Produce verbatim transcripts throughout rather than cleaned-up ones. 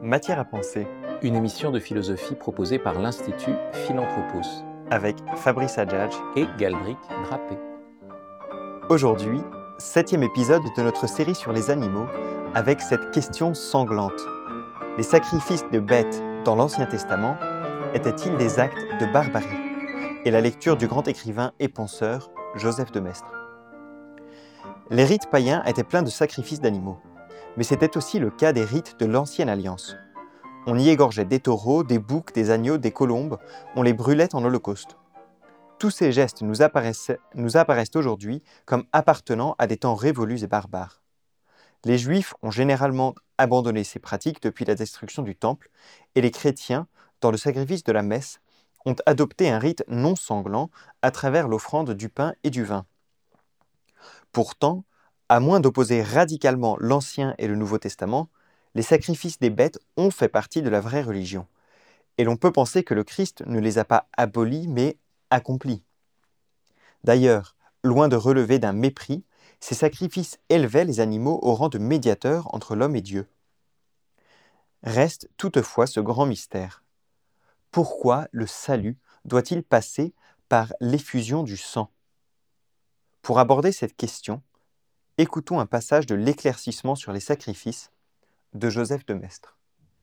Matière à penser, Une émission de philosophie proposée par l'Institut Philanthropos avec Fabrice Adjadj et Galdric Drapé. Aujourd'hui, septième épisode de notre série sur les animaux, avec cette question sanglante. Les sacrifices de bêtes dans l'Ancien Testament étaient-ils des actes de barbarie? Et la lecture du grand écrivain et penseur Joseph de Maistre. Les rites païens étaient pleins de sacrifices d'animaux, mais c'était aussi le cas des rites de l'Ancienne Alliance. On y égorgeait des taureaux, des boucs, des agneaux, des colombes, on les brûlait en holocauste. Tous ces gestes nous apparaissent, nous apparaissent aujourd'hui comme appartenant à des temps révolus et barbares. Les Juifs ont généralement abandonné ces pratiques depuis la destruction du Temple, et les chrétiens, dans le sacrifice de la messe, ont adopté un rite non sanglant à travers l'offrande du pain et du vin. Pourtant, à moins d'opposer radicalement l'Ancien et le Nouveau Testament, les sacrifices des bêtes ont fait partie de la vraie religion. Et l'on peut penser que le Christ ne les a pas abolis, mais accomplis. D'ailleurs, loin de relever d'un mépris, ces sacrifices élevaient les animaux au rang de médiateurs entre l'homme et Dieu. Reste toutefois ce grand mystère. Pourquoi le salut doit-il passer par l'effusion du sang? Pour aborder cette question, écoutons un passage de l'Éclaircissement sur les sacrifices de Joseph de Maistre.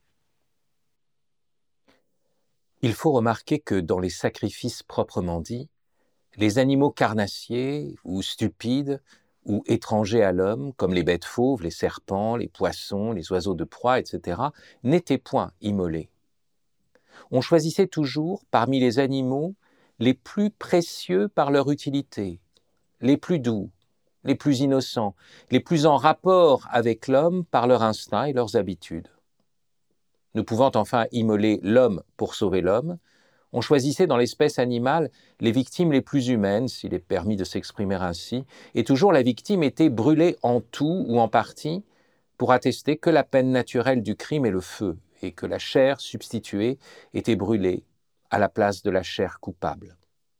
Il faut remarquer que dans les sacrifices proprement dits, les animaux carnassiers ou stupides ou étrangers à l'homme, comme les bêtes fauves, les serpents, les poissons, les oiseaux de proie, et cetera, n'étaient point immolés. On choisissait toujours, parmi les animaux, les plus précieux par leur utilité, les plus doux, les plus innocents, les plus en rapport avec l'homme par leur instinct et leurs habitudes. Ne pouvant enfin immoler l'homme pour sauver l'homme, on choisissait dans l'espèce animale les victimes les plus humaines, s'il est permis de s'exprimer ainsi, et toujours la victime était brûlée en tout ou en partie pour attester que la peine naturelle du crime est le feu, et que la chair substituée était brûlée à la place de la chair coupable.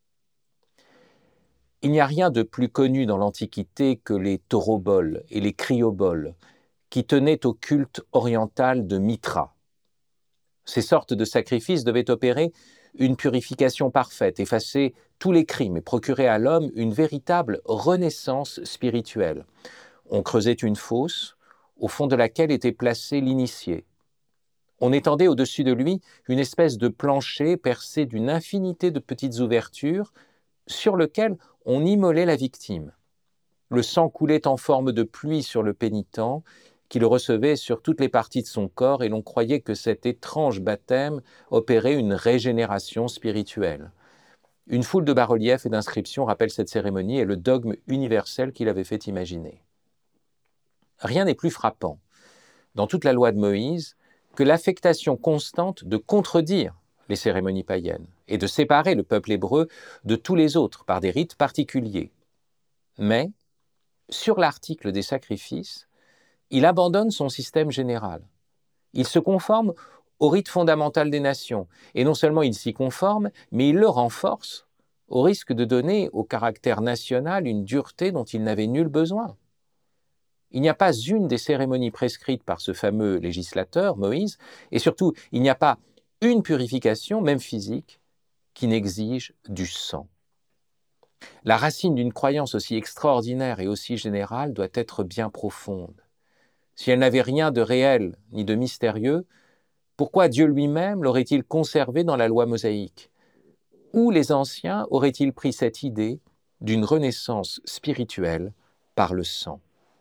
Il n'y a rien de plus connu dans l'Antiquité que les tauroboles et les crioboles, qui tenaient au culte oriental de Mithra. Ces sortes de sacrifices devaient opérer une purification parfaite, effacer tous les crimes et procurer à l'homme une véritable renaissance spirituelle. On creusait une fosse, au fond de laquelle était placé l'initié. On étendait au-dessus de lui une espèce de plancher percé d'une infinité de petites ouvertures sur lequel on immolait la victime. Le sang coulait en forme de pluie sur le pénitent, qui le recevait sur toutes les parties de son corps, et l'on croyait que cet étrange baptême opérait une régénération spirituelle. Une foule de bas-reliefs et d'inscriptions rappellent cette cérémonie et le dogme universel qu'il avait fait imaginer. Rien n'est plus frappant, dans toute la loi de Moïse, que l'affectation constante de contredire les cérémonies païennes et de séparer le peuple hébreu de tous les autres par des rites particuliers. Mais, sur l'article des sacrifices, il abandonne son système général. Il se conforme au rite fondamental des nations, et non seulement il s'y conforme, mais il le renforce, au risque de donner au caractère national une dureté dont il n'avait nul besoin. Il n'y a pas une des cérémonies prescrites par ce fameux législateur, Moïse, et surtout, il n'y a pas une purification, même physique, qui n'exige du sang. La racine d'une croyance aussi extraordinaire et aussi générale doit être bien profonde. Si elle n'avait rien de réel ni de mystérieux, pourquoi Dieu lui-même l'aurait-il conservé dans la loi mosaïque? Où les anciens auraient-ils pris cette idée d'une renaissance spirituelle par le sang?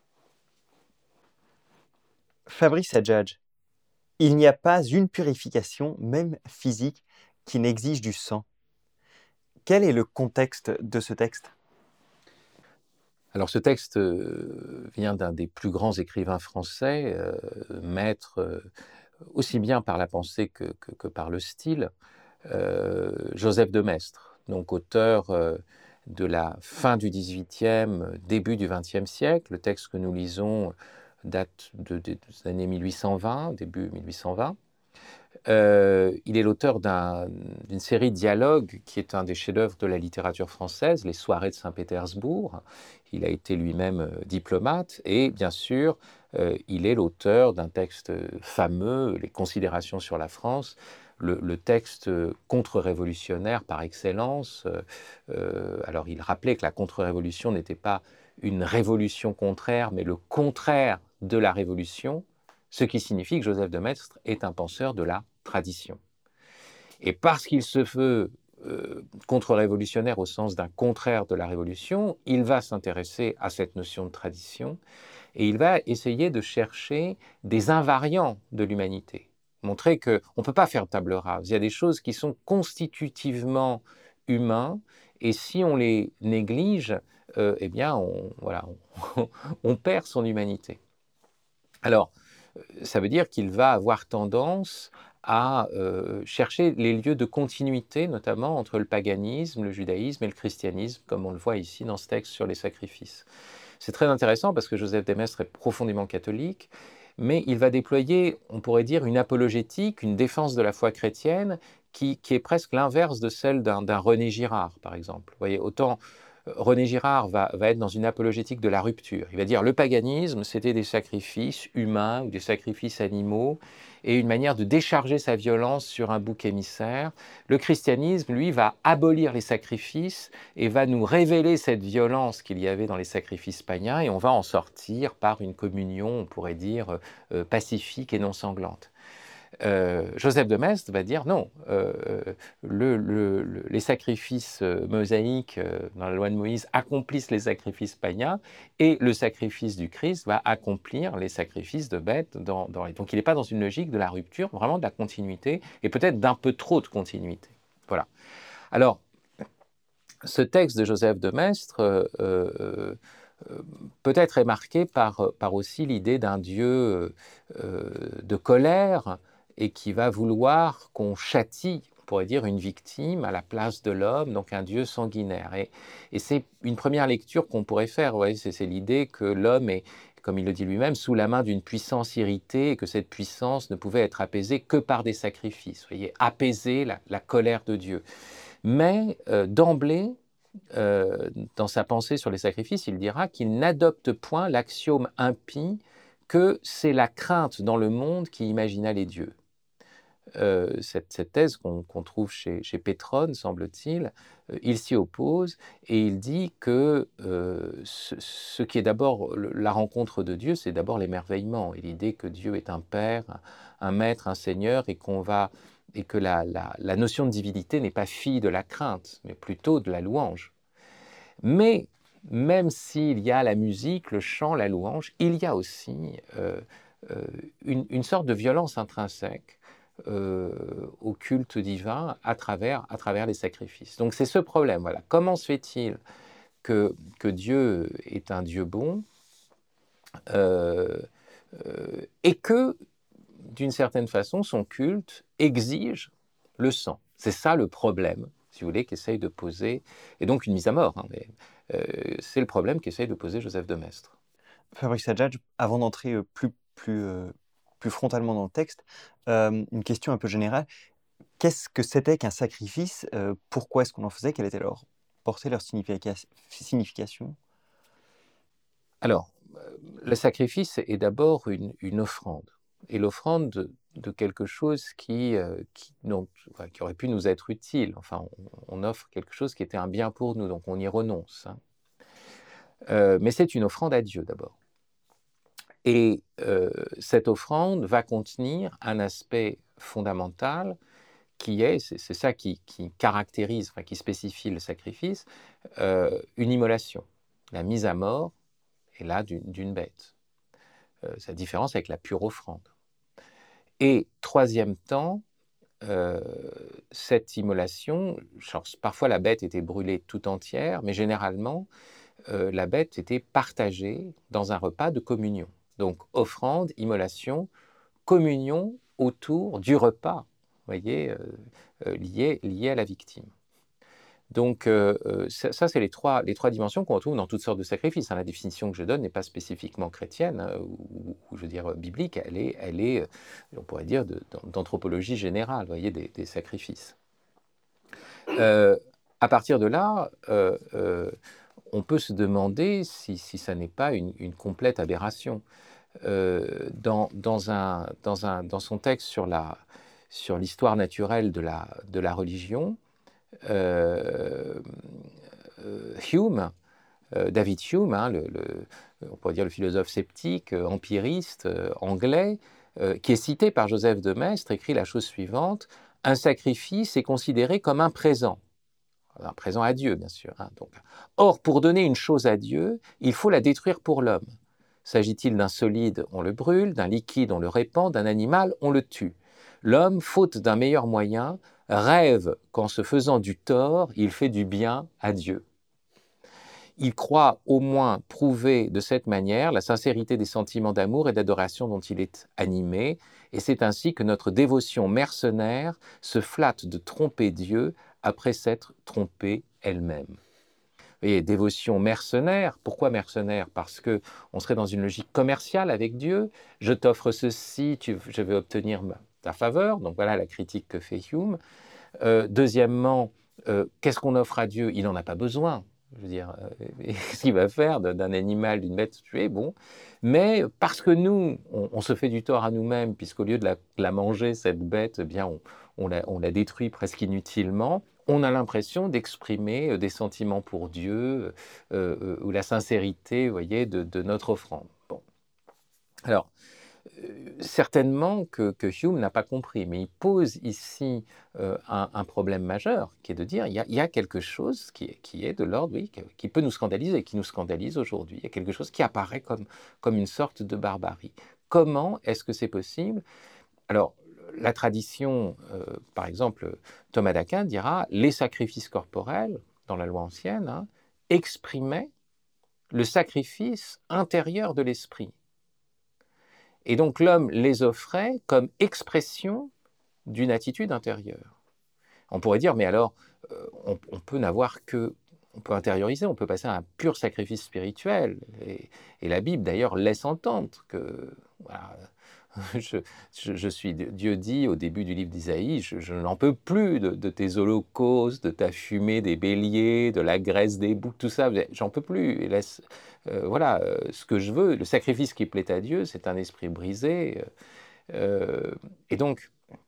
Fabrice Adjadj, il n'y a pas une purification, même physique, qui n'exige du sang. Quel est le contexte de ce texte? Alors ce texte vient d'un des plus grands écrivains français, euh, maître euh, aussi bien par la pensée que, que, que par le style, euh, Joseph de Maistre, donc auteur euh, de la fin du dix-huitième, début du vingtième siècle. Le texte que nous lisons date de, de, des années mille huit cent vingt, début mille huit cent vingt. Euh, il est l'auteur d'un, d'une série de dialogues qui est un des chefs-d'œuvre de la littérature française, Les Soirées de Saint-Pétersbourg. Il a été lui-même euh, diplomate et bien sûr, euh, il est l'auteur d'un texte fameux, Les Considérations sur la France, le, le texte contre-révolutionnaire par excellence. Euh, alors il rappelait que la contre-révolution n'était pas une révolution contraire, mais le contraire de la révolution, ce qui signifie que Joseph de Maistre est un penseur de la tradition. Et parce qu'il se veut euh, contre-révolutionnaire au sens d'un contraire de la révolution, il va s'intéresser à cette notion de tradition et il va essayer de chercher des invariants de l'humanité. Montrer qu'on ne peut pas faire table rase. Il y a des choses qui sont constitutivement humains et si on les néglige, euh, eh bien, on, voilà, on, on perd son humanité. Alors, ça veut dire qu'il va avoir tendance à euh, chercher les lieux de continuité, notamment entre le paganisme, le judaïsme et le christianisme, comme on le voit ici dans ce texte sur les sacrifices. C'est très intéressant parce que Joseph de Maistre est profondément catholique, mais il va déployer, on pourrait dire, une apologétique, une défense de la foi chrétienne qui, qui est presque l'inverse de celle d'un, d'un René Girard, par exemple. Vous voyez, autant René Girard va, va être dans une apologétique de la rupture. Il va dire le paganisme, c'était des sacrifices humains ou des sacrifices animaux et une manière de décharger sa violence sur un bouc émissaire. Le christianisme, lui, va abolir les sacrifices et va nous révéler cette violence qu'il y avait dans les sacrifices païens et on va en sortir par une communion, on pourrait dire, euh, pacifique et non sanglante. Euh, Joseph de Maistre va dire non, euh, le, le, le, les sacrifices mosaïques euh, dans la loi de Moïse accomplissent les sacrifices païens et le sacrifice du Christ va accomplir les sacrifices de bêtes. Dans, dans... Donc il n'est pas dans une logique de la rupture, vraiment de la continuité et peut-être d'un peu trop de continuité. Voilà. Alors, ce texte de Joseph de Maistre euh, euh, peut-être est marqué par, par aussi l'idée d'un Dieu euh, de colère et qui va vouloir qu'on châtie, on pourrait dire, une victime à la place de l'homme, donc un Dieu sanguinaire. Et, et c'est une première lecture qu'on pourrait faire, ouais, c'est, c'est l'idée que l'homme est, comme il le dit lui-même, sous la main d'une puissance irritée et que cette puissance ne pouvait être apaisée que par des sacrifices. Vous voyez, apaiser la, la colère de Dieu. Mais euh, d'emblée, euh, dans sa pensée sur les sacrifices, il dira qu'il n'adopte point l'axiome impie que c'est la crainte dans le monde qui imagina les dieux. Euh, cette, cette thèse qu'on, qu'on trouve chez, chez Pétrone, semble-t-il, euh, il s'y oppose et il dit que euh, ce, ce qui est d'abord le, la rencontre de Dieu, c'est d'abord l'émerveillement et l'idée que Dieu est un Père, un Maître, un Seigneur et qu'on va et que la, la, la notion de divinité n'est pas fille de la crainte, mais plutôt de la louange. Mais même s'il y a la musique, le chant, la louange, il y a aussi euh, euh, une, une sorte de violence intrinsèque euh, au culte divin à travers, à travers les sacrifices. Donc c'est ce problème. Voilà. Comment se fait-il que, que Dieu est un Dieu bon euh, euh, et que, d'une certaine façon, son culte exige le sang? C'est ça le problème, si vous voulez, qu'essaye de poser, et donc une mise à mort, hein, mais euh, c'est le problème qu'essaye de poser Joseph de Maistre. Fabrice Adjadj, avant d'entrer euh, plus, plus, euh, plus frontalement dans le texte, euh, une question un peu générale. Qu'est-ce que c'était qu'un sacrifice? euh, Pourquoi est-ce qu'on en faisait? Quelle était leur portée, leur significa- signification? Alors, euh, le sacrifice est d'abord une, une offrande, et l'offrande de, de quelque chose qui, euh, qui, donc, enfin, qui aurait pu nous être utile. Enfin, on, on offre quelque chose qui était un bien pour nous, donc on y renonce. Hein. Euh, mais c'est une offrande à Dieu d'abord. Et euh, cette offrande va contenir un aspect fondamental qui est, c'est, c'est ça qui, qui caractérise, enfin, qui spécifie le sacrifice, euh, une immolation, la mise à mort, et là, d'une, d'une bête. Euh, c'est la différence avec la pure offrande. Et troisième temps, euh, cette immolation, genre, parfois la bête était brûlée tout entière, mais généralement, euh, la bête était partagée dans un repas de communion. Donc, offrande, immolation, communion autour du repas, vous voyez, euh, euh, lié, lié à la victime. Donc euh, ça, ça, c'est les trois, les trois dimensions qu'on retrouve dans toutes sortes de sacrifices. Hein. La définition que je donne n'est pas spécifiquement chrétienne, hein, ou, ou je veux dire biblique, elle est, elle est on pourrait dire, de, d'anthropologie générale, vous voyez, des, des sacrifices. Euh, à partir de là, euh, euh, on peut se demander si, si ça n'est pas une, une complète aberration. Euh, dans, dans, un, dans, un, dans son texte sur, la, sur l'histoire naturelle de la, de la religion, euh, euh, Hume, euh, David Hume, hein, le, le, on pourrait dire le philosophe sceptique, euh, empiriste euh, anglais, euh, qui est cité par Joseph de Maistre, écrit la chose suivante: un sacrifice est considéré comme un présent. Un présent à Dieu, bien sûr. Hein, donc. Or, pour donner une chose à Dieu, il faut la détruire pour l'homme. S'agit-il d'un solide, on le brûle, d'un liquide, on le répand, d'un animal, on le tue. L'homme, faute d'un meilleur moyen, rêve qu'en se faisant du tort, il fait du bien à Dieu. Il croit au moins prouver de cette manière la sincérité des sentiments d'amour et d'adoration dont il est animé, et c'est ainsi que notre dévotion mercenaire se flatte de tromper Dieu après s'être trompée elle-même. Vous voyez, dévotion mercenaire. Pourquoi mercenaire? Parce qu'on serait dans une logique commerciale avec Dieu. Je t'offre ceci, tu, je vais obtenir ta faveur. Donc voilà la critique que fait Hume. Euh, deuxièmement, euh, qu'est-ce qu'on offre à Dieu? Il n'en a pas besoin. Je veux dire, euh, qu'est-ce qu'il va faire d'un animal, d'une bête tuée? Bon. Mais parce que nous, on, on se fait du tort à nous-mêmes, puisqu'au lieu de la, de la manger, cette bête, eh bien, on, on, la, on la détruit presque inutilement, on a l'impression d'exprimer des sentiments pour Dieu, euh, euh, ou la sincérité, vous voyez, de, de notre offrande. Bon. Alors, euh, certainement que, que Hume n'a pas compris, mais il pose ici euh, un, un problème majeur, qui est de dire, il y a, il y a quelque chose qui est, qui est de l'ordre, oui, qui peut nous scandaliser, qui nous scandalise aujourd'hui. Il y a quelque chose qui apparaît comme, comme une sorte de barbarie. Comment est-ce que c'est possible? Alors, la tradition, euh, par exemple, Thomas d'Aquin dira, les sacrifices corporels, dans la loi ancienne, hein, exprimaient le sacrifice intérieur de l'esprit. Et donc l'homme les offrait comme expression d'une attitude intérieure. On pourrait dire, mais alors, euh, on, on peut n'avoir que, on peut intérioriser, on peut passer à un pur sacrifice spirituel. Et, et la Bible, d'ailleurs, laisse entendre que, voilà, je, je, je suis, Dieu dit au début du livre d'Isaïe, je, je n'en peux plus de, de tes holocaustes, de ta fumée des béliers, de la graisse des boucs, tout ça, j'en peux plus. Et laisse, euh, voilà, euh, ce que je veux, le sacrifice qui plaît à Dieu, c'est un esprit brisé. Euh, et donc,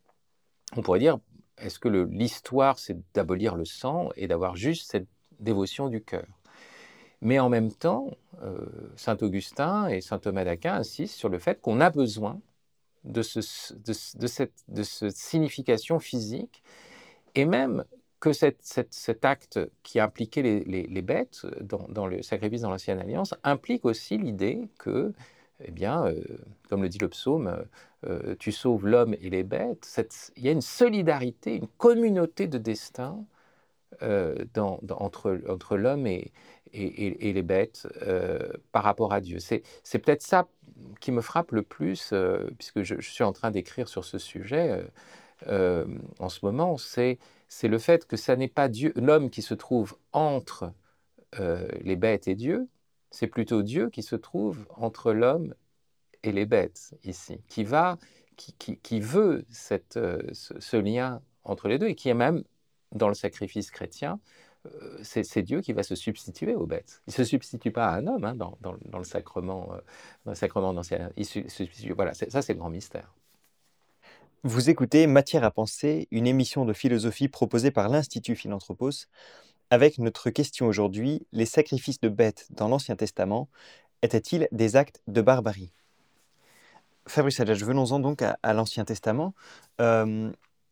on pourrait dire, est-ce que le, l'histoire, c'est d'abolir le sang et d'avoir juste cette dévotion du cœur? Mais en même temps, euh, saint Augustin et saint Thomas d'Aquin insistent sur le fait qu'on a besoin de, ce, de, de, cette, de cette signification physique, et même que cette, cette, cet acte qui impliquait les, les, les bêtes dans, dans le sacrifice dans l'Ancienne Alliance implique aussi l'idée que, eh bien, euh, comme le dit le psaume, euh, tu sauves l'homme et les bêtes. Cette, il y a une solidarité, une communauté de destin euh, dans, dans, entre, entre l'homme et, et, et, et les bêtes euh, par rapport à Dieu. C'est, c'est peut-être ça qui me frappe le plus, euh, puisque je, je suis en train d'écrire sur ce sujet euh, euh, en ce moment, c'est, c'est le fait que ça n'est pas Dieu, l'homme qui se trouve entre euh, les bêtes et Dieu, c'est plutôt Dieu qui se trouve entre l'homme et les bêtes ici, qui, va, qui, qui, qui veut cette, euh, ce, ce lien entre les deux, et qui est même, dans le sacrifice chrétien, euh, c'est, c'est Dieu qui va se substituer aux bêtes. Il ne se substitue pas à un homme hein, dans, dans, dans le sacrement, euh, dans le sacrement d'Ancien. Il se substitue. Voilà, c'est, ça c'est le grand mystère. Vous écoutez Matière à penser, une émission de philosophie proposée par l'Institut Philanthropos, avec notre question aujourd'hui, les sacrifices de bêtes dans l'Ancien Testament étaient-ils des actes de barbarie? Fabrice Hadjadj, venons-en donc à, à l'Ancien Testament. Euh,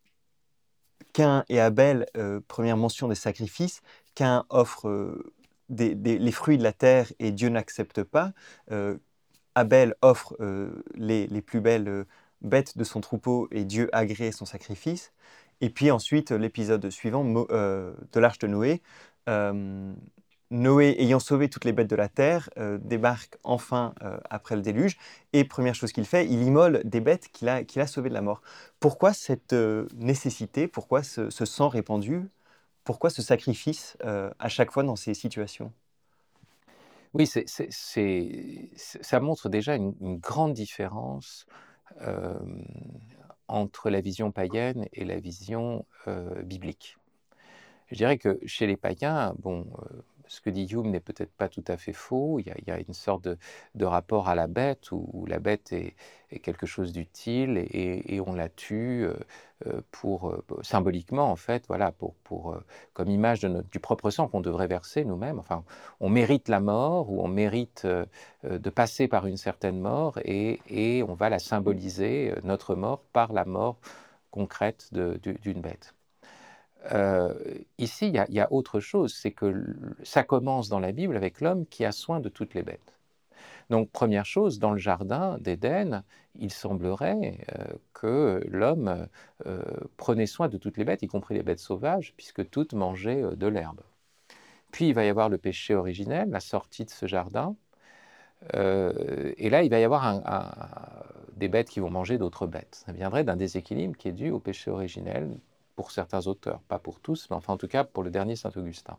Caïn et Abel, euh, première mention des sacrifices, Caïn offre euh, des, des, les fruits de la terre et Dieu n'accepte pas. Euh, Abel offre euh, les, les plus belles euh, bêtes de son troupeau et Dieu agrée son sacrifice. Et puis ensuite, l'épisode suivant Mo, euh, de l'Arche de Noé, euh, Noé, ayant sauvé toutes les bêtes de la terre, euh, débarque enfin euh, après le déluge. Et première chose qu'il fait, il immole des bêtes qu'il a, qu'il a sauvées de la mort. Pourquoi cette euh, nécessité, pourquoi ce, ce sang répandu Pourquoi ce sacrifice euh, à chaque fois dans ces situations? Oui, c'est, c'est, c'est, c'est- ça montre déjà une, une grande différence euh, entre la vision païenne et la vision euh, biblique. Je dirais que chez les païens, bon, euh, ce que dit Hume n'est peut-être pas tout à fait faux. Il y a, il y a une sorte de, de rapport à la bête où, où la bête est, est quelque chose d'utile et, et on la tue euh, euh, pour euh, symboliquement en fait, voilà, pour, pour euh, comme image de notre, du propre sang qu'on devrait verser nous-mêmes. Enfin, on mérite la mort ou on mérite euh, euh, de passer par une certaine mort et, et on va la symboliser euh, notre mort par la mort concrète de, de, d'une bête. Euh, ici, il y, y a autre chose, c'est que ça commence dans la Bible avec l'homme qui a soin de toutes les bêtes. Donc, première chose, dans le jardin d'Éden, il semblerait euh, que l'homme euh, prenait soin de toutes les bêtes, y compris les bêtes sauvages, puisque toutes mangeaient euh, de l'herbe. Puis, il va y avoir le péché originel, la sortie de ce jardin, euh, et là, il va y avoir un, un, des bêtes qui vont manger d'autres bêtes. Ça viendrait d'un déséquilibre qui est dû au péché originel, pour certains auteurs, pas pour tous, mais enfin en tout cas pour le dernier Saint-Augustin.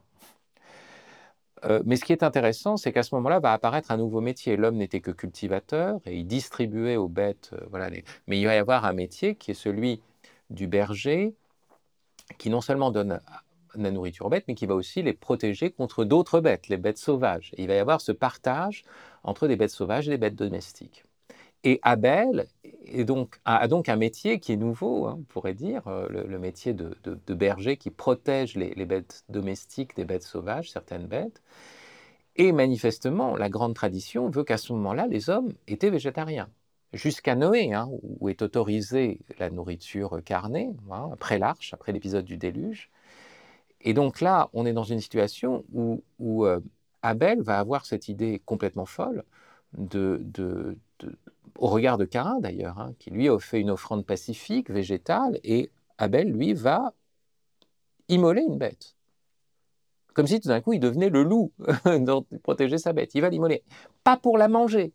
Euh, mais ce qui est intéressant, c'est qu'à ce moment-là va apparaître un nouveau métier. L'homme n'était que cultivateur et il distribuait aux bêtes, euh, voilà, les... mais il va y avoir un métier qui est celui du berger, qui non seulement donne la nourriture aux bêtes, mais qui va aussi les protéger contre d'autres bêtes, les bêtes sauvages. Et il va y avoir ce partage entre des bêtes sauvages et des bêtes domestiques. Et Abel est donc, a donc un métier qui est nouveau, hein, on pourrait dire, euh, le, le, métier de, de, de berger qui protège les, les bêtes domestiques des bêtes sauvages, certaines bêtes. Et manifestement, la grande tradition veut qu'à ce moment-là, les hommes étaient végétariens. Jusqu'à Noé, hein, où est autorisée la nourriture carnée, hein, après l'arche, après l'épisode du déluge. Et donc là, on est dans une situation où, où euh, Abel va avoir cette idée complètement folle de, de, de au regard de Caïn d'ailleurs, hein, qui lui a fait une offrande pacifique, végétale, et Abel, lui, va immoler une bête. Comme si tout d'un coup, il devenait le loup dont il protégeait sa bête. Il va l'immoler. Pas pour la manger.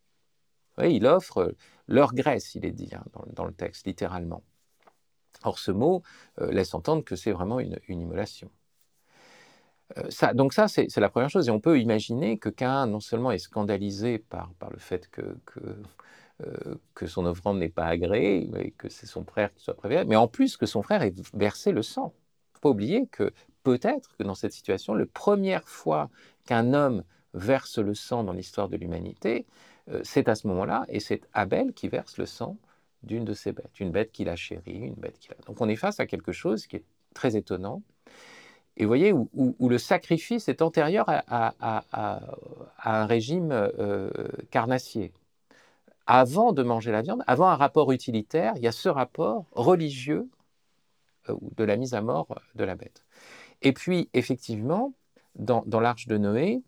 Oui, il offre leur graisse, il est dit hein, dans, dans le texte, littéralement. Or, ce mot euh, laisse entendre que c'est vraiment une, une immolation. Euh, ça, donc ça, c'est, c'est la première chose. Et on peut imaginer que Caïn, non seulement est scandalisé par, par le fait que... que Euh, que son offrande n'est pas agréée, et que c'est son frère qui soit préféré, mais en plus que son frère ait versé le sang. Il ne faut pas oublier que peut-être que dans cette situation, la première fois qu'un homme verse le sang dans l'histoire de l'humanité, euh, c'est à ce moment-là, et c'est Abel qui verse le sang d'une de ses bêtes, une bête qu'il a chérie, une bête qu'il a. Donc on est face à quelque chose qui est très étonnant, et vous voyez, où, où, où le sacrifice est antérieur à, à, à, à un régime euh, carnassier. Avant de manger la viande, avant un rapport utilitaire, il y a ce rapport religieux euh, de la mise à mort de la bête. Et puis, effectivement, dans, dans l'arche de Noé,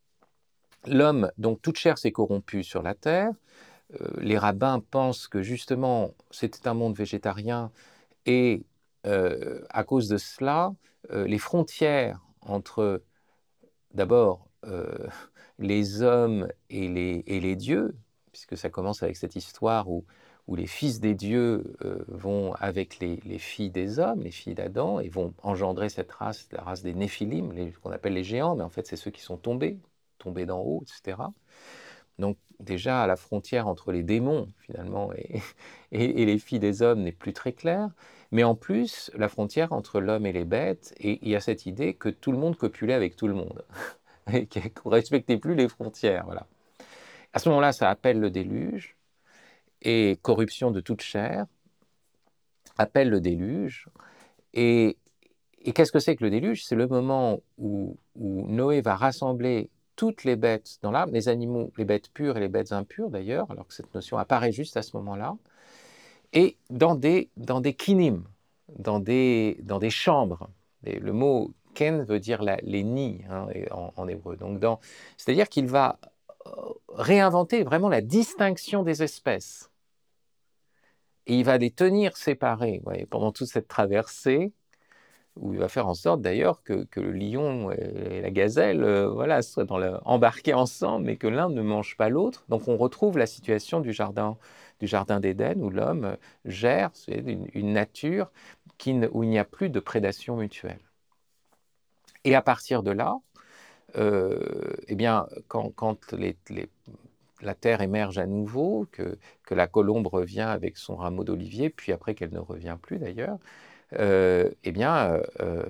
l'homme, donc toute chair s'est corrompue sur la terre. Euh, les rabbins pensent que justement, c'était un monde végétarien et euh, à cause de cela, euh, les frontières entre, d'abord, euh, les hommes et les, et les dieux, puisque ça commence avec cette histoire où, où les fils des dieux euh, vont avec les, les filles des hommes, les filles d'Adam, et vont engendrer cette race, la race des Néphilim, les, qu'on appelle les géants, mais en fait c'est ceux qui sont tombés, tombés d'en haut, et cetera. Donc déjà, la frontière entre les démons, finalement, et, et, et les filles des hommes n'est plus très claire, mais en plus, la frontière entre l'homme et les bêtes, et il y a cette idée que tout le monde copulait avec tout le monde, et qu'on ne respectait plus les frontières, voilà. À ce moment-là, ça appelle le déluge, et corruption de toute chair, appelle le déluge. Et, et qu'est-ce que c'est que le déluge? C'est le moment où, où Noé va rassembler toutes les bêtes dans l'arbre, les animaux, les bêtes pures et les bêtes impures d'ailleurs, alors que cette notion apparaît juste à ce moment-là, et dans des, dans des kinim, dans des, dans des chambres. Et le mot ken veut dire la, les nids hein, en, en hébreu. Donc dans, c'est-à-dire qu'il va réinventer vraiment la distinction des espèces. Et il va les tenir séparés vous voyez, pendant toute cette traversée, où il va faire en sorte d'ailleurs que, que le lion et la gazelle euh, voilà, soient dans le, embarqués ensemble, mais que l'un ne mange pas l'autre. Donc on retrouve la situation du jardin, du jardin d'Éden, où l'homme gère une, une nature qui ne, où il n'y a plus de prédation mutuelle. Et à partir de là, euh, eh bien, quand, quand les, les, la terre émerge à nouveau, que, que la colombe revient avec son rameau d'olivier, puis après qu'elle ne revient plus d'ailleurs, euh, eh bien, euh,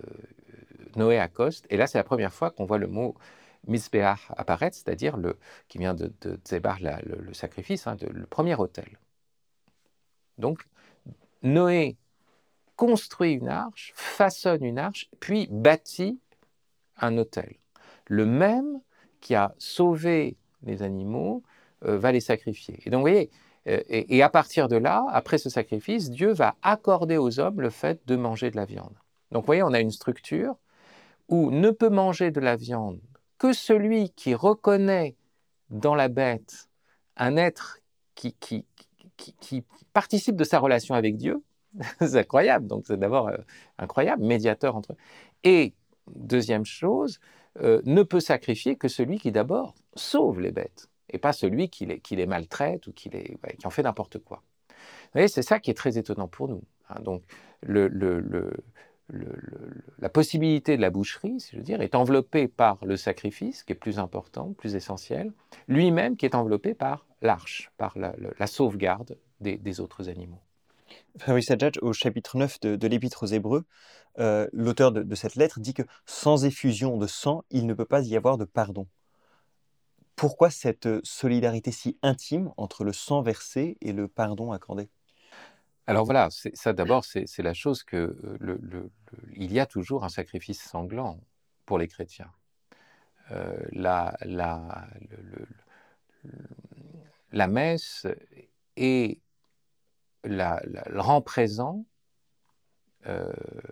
Noé accoste, et là c'est la première fois qu'on voit le mot Mizbeach apparaître, c'est-à-dire le, qui vient de, de Zébar, la, le, le sacrifice, hein, de, le premier autel. Donc, Noé construit une arche, façonne une arche, puis bâtit un autel. Le même qui a sauvé les animaux euh, va les sacrifier. Et donc, vous voyez, euh, et, et à partir de là, après ce sacrifice, Dieu va accorder aux hommes le fait de manger de la viande. Donc, vous voyez, on a une structure où ne peut manger de la viande que celui qui reconnaît dans la bête un être qui, qui, qui, qui participe de sa relation avec Dieu. C'est incroyable, donc c'est d'abord euh, incroyable, médiateur entre eux. Et deuxième chose, euh, ne peut sacrifier que celui qui d'abord sauve les bêtes, et pas celui qui les, qui les maltraite ou qui, les, ouais, qui en fait n'importe quoi. Vous voyez, c'est ça qui est très étonnant pour nous. Hein. Donc, le, le, le, le, le, la possibilité de la boucherie, si je veux dire, est enveloppée par le sacrifice, qui est plus important, plus essentiel, lui-même qui est enveloppé par l'arche, par la, la, la sauvegarde des, des autres animaux. Fabrice Adjadj, au chapitre neuf de, de l'Épître aux Hébreux, euh, l'auteur de, de cette lettre dit que sans effusion de sang, il ne peut pas y avoir de pardon. Pourquoi cette solidarité si intime entre le sang versé et le pardon accordé ? Alors voilà, c'est, ça d'abord, c'est, c'est la chose que le, le, le, il y a toujours un sacrifice sanglant pour les chrétiens. Euh, la, la, le, le, la messe est la, la, le rend présent euh,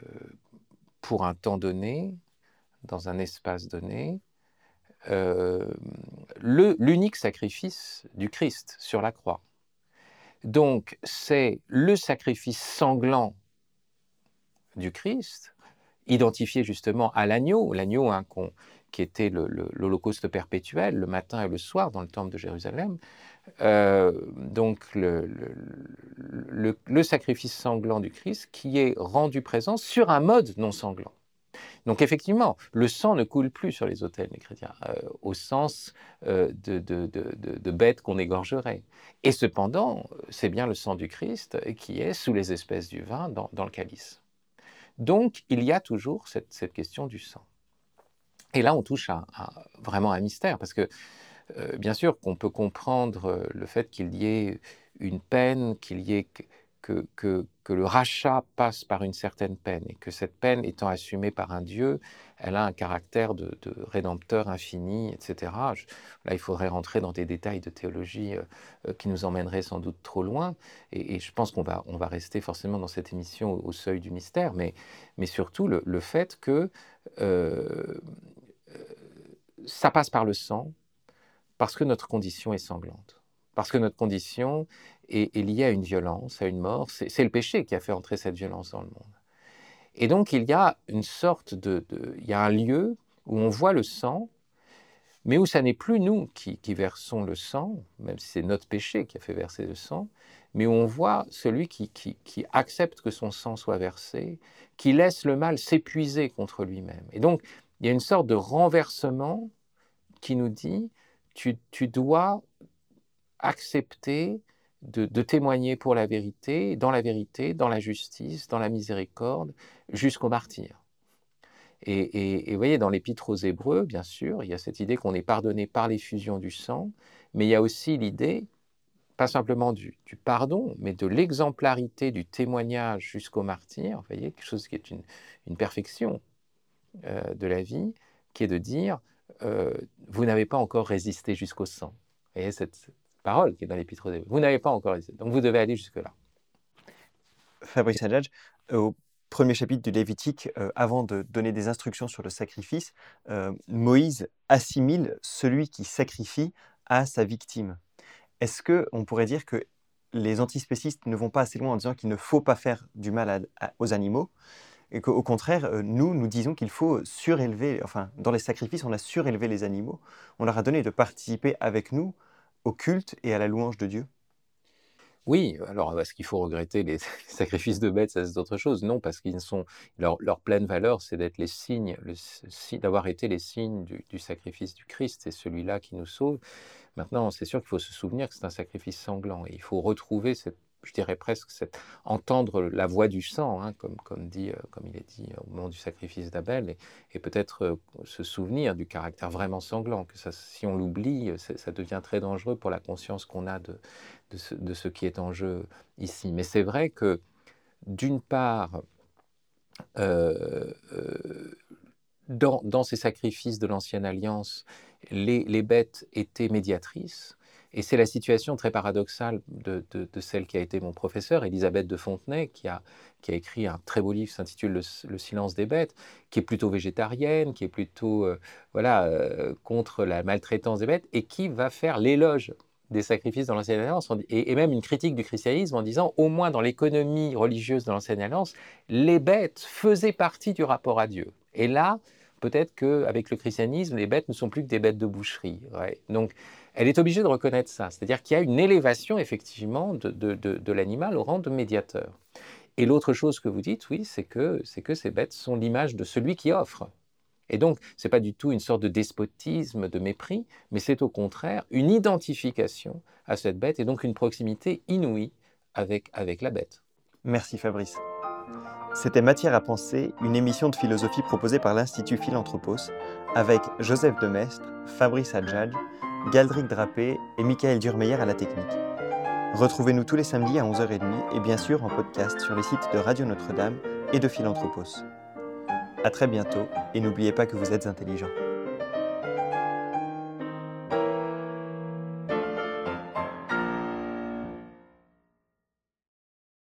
pour un temps donné, dans un espace donné, euh, le, l'unique sacrifice du Christ sur la croix. Donc, c'est le sacrifice sanglant du Christ, identifié justement à l'agneau, l'agneau hein, qu'on, qui était le, le, l'holocauste perpétuel, le matin et le soir dans le temple de Jérusalem. Euh, donc, le, le, le, le sacrifice sanglant du Christ qui est rendu présent sur un mode non sanglant. Donc effectivement, le sang ne coule plus sur les autels des chrétiens, euh, au sens euh, de, de, de, de, de bêtes qu'on égorgerait. Et cependant, c'est bien le sang du Christ qui est sous les espèces du vin dans, dans le calice. Donc il y a toujours cette, cette question du sang. Et là, on touche à, à, vraiment un mystère, parce que euh, bien sûr qu'on peut comprendre le fait qu'il y ait une peine, qu'il y ait... Que, que, que le rachat passe par une certaine peine, et que cette peine étant assumée par un Dieu, elle a un caractère de, de rédempteur infini, et cetera. Je, là, il faudrait rentrer dans des détails de théologie euh, qui nous emmèneraient sans doute trop loin, et, et je pense qu'on va, on va rester forcément dans cette émission au, au seuil du mystère, mais, mais surtout le, le fait que euh, ça passe par le sang, parce que notre condition est sanglante. Parce que notre condition est, est liée à une violence, à une mort. C'est, c'est le péché qui a fait entrer cette violence dans le monde. Et donc, il y a une sorte de, de... Il y a un lieu où on voit le sang, mais où ça n'est plus nous qui, qui versons le sang, même si c'est notre péché qui a fait verser le sang, mais où on voit celui qui, qui, qui accepte que son sang soit versé, qui laisse le mal s'épuiser contre lui-même. Et donc, il y a une sorte de renversement qui nous dit, tu, tu dois accepter de, de témoigner pour la vérité, dans la vérité, dans la justice, dans la miséricorde, jusqu'au martyre. Et, et, et vous voyez, dans l'Épître aux Hébreux, bien sûr, il y a cette idée qu'on est pardonné par l'effusion du sang, mais il y a aussi l'idée, pas simplement du, du pardon, mais de l'exemplarité du témoignage jusqu'au martyre, vous voyez, quelque chose qui est une, une perfection euh, de la vie, qui est de dire, euh, vous n'avez pas encore résisté jusqu'au sang. Vous voyez, cette parole qui est dans l'Épître aux Hébreux. Vous n'avez pas encore résisté, donc vous devez aller jusque-là. Fabrice Adjadj, au premier chapitre du Lévitique, euh, avant de donner des instructions sur le sacrifice, euh, Moïse assimile celui qui sacrifie à sa victime. Est-ce qu'on pourrait dire que les antispécistes ne vont pas assez loin en disant qu'il ne faut pas faire du mal à, à, aux animaux, et qu'au contraire, euh, nous, nous disons qu'il faut surélever, enfin, dans les sacrifices, on a surélevé les animaux, on leur a donné de participer avec nous au culte et à la louange de Dieu? Oui, alors est-ce qu'il faut regretter les sacrifices de bêtes, ça c'est autre chose. Non, parce qu'ils sont leur leur pleine valeur, c'est d'être les signes, le si d'avoir été les signes du du sacrifice du Christ. C'est celui-là qui nous sauve. Maintenant, c'est sûr qu'il faut se souvenir que c'est un sacrifice sanglant et il faut retrouver cette, je dirais presque, cette, entendre la voix du sang, hein, comme, comme, dit, euh, comme il est dit au moment du sacrifice d'Abel, et, et peut-être euh, se souvenir du caractère vraiment sanglant, que ça, si on l'oublie, ça devient très dangereux pour la conscience qu'on a de, de, ce, de ce qui est en jeu ici. Mais c'est vrai que, d'une part, euh, euh, Dans, dans ces sacrifices de l'Ancienne Alliance, les, les bêtes étaient médiatrices, et c'est la situation très paradoxale de, de, de celle qui a été mon professeur, Élisabeth de Fontenay, qui a, qui a écrit un très beau livre qui s'intitule le, le silence des bêtes, qui est plutôt végétarienne, qui est plutôt euh, voilà, euh, contre la maltraitance des bêtes, et qui va faire l'éloge des sacrifices dans l'Ancienne Alliance, et, et même une critique du christianisme en disant, au moins dans l'économie religieuse de l'Ancienne Alliance, les bêtes faisaient partie du rapport à Dieu. Et là, peut-être qu'avec le christianisme, les bêtes ne sont plus que des bêtes de boucherie. Ouais. Donc, elle est obligée de reconnaître ça. C'est-à-dire qu'il y a une élévation, effectivement, de, de, de, de l'animal au rang de médiateur. Et l'autre chose que vous dites, oui, c'est que, c'est que ces bêtes sont l'image de celui qui offre. Et donc, ce n'est pas du tout une sorte de despotisme, de mépris, mais c'est au contraire une identification à cette bête et donc une proximité inouïe avec, avec la bête. Merci Fabrice. C'était Matière à penser, une émission de philosophie proposée par l'Institut Philanthropos, avec Joseph Demestre, Fabrice Adjadj, Galdric Drapé et Michael Durmeyer à la technique. Retrouvez-nous tous les samedis à onze heures trente et bien sûr en podcast sur les sites de Radio Notre-Dame et de Philanthropos. À très bientôt et n'oubliez pas que vous êtes intelligents.